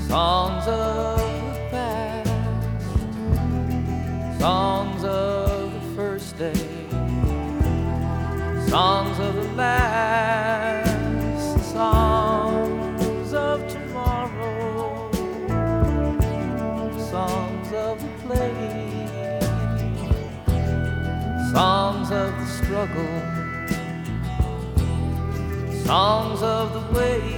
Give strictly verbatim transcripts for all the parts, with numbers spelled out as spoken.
Songs of the past, songs of the first day, songs of the last, songs of tomorrow, songs of the play, songs of the struggle, songs of the way.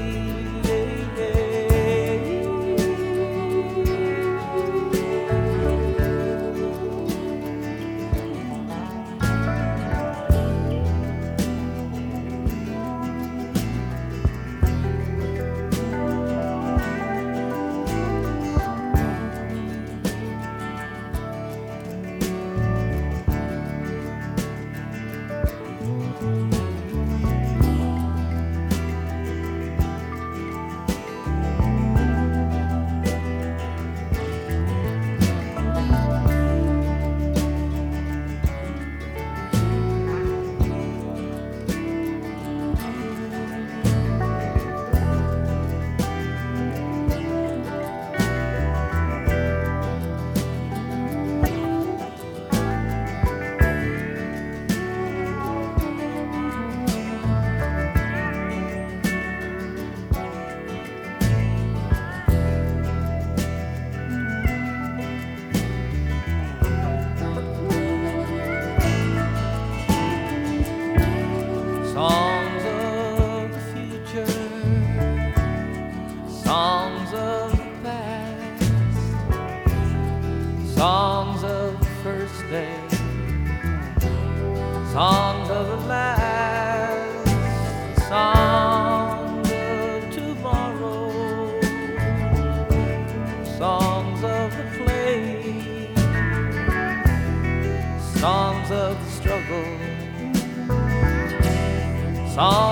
Songs of the future, songs of the past, songs of the first day, songs of the last, songs of tomorrow, songs of the play, songs of the struggle, songs